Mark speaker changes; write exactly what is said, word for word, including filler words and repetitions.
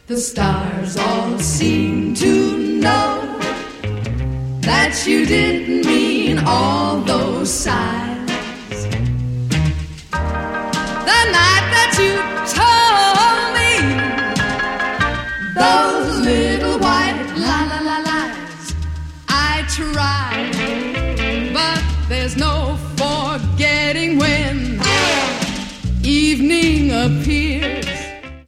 Speaker 1: The stars all seem to know that you didn't mean all those sighs. The night that you told me those little white la la la lies, I tried, but there's no forgetting when evening appeared